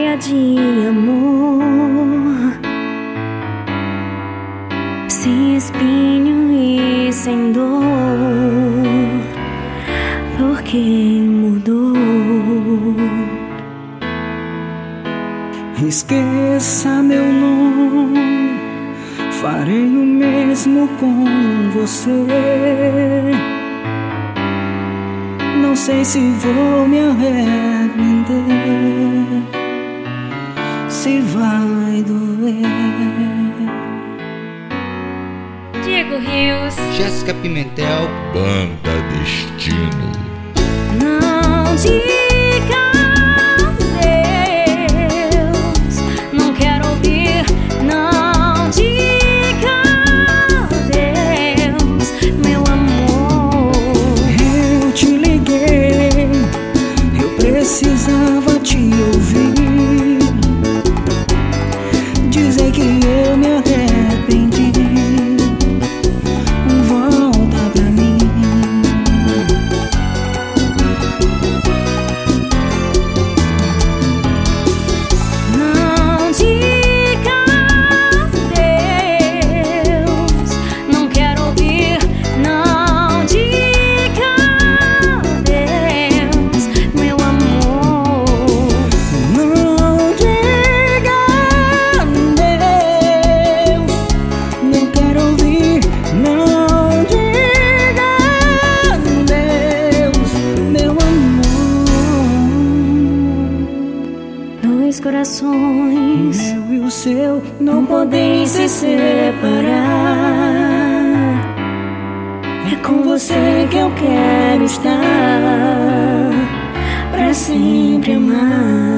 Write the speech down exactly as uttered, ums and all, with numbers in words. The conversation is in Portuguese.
história de amor, sem espinho e sem dor, porque mudou. Esqueça meu nome, farei o mesmo com você. Não sei se vou me arrepender, se vai doer. Diego Rios, Jéssica Pimentel, Banda Destino. não diga adeus, não quero ouvir, não diga adeus, meu amor. Eu te liguei, eu precisava te ouvir, dizer que eu me arrependi. Volta pra mim. Não diga adeus, não quero ouvir, não diga adeus, meu amor. Não diga adeus, não quero ouvir. Não diga adeus, meu amor. Dois corações, O meu e o seu não podem se separar. É com você que eu quero estar, pra sempre amar.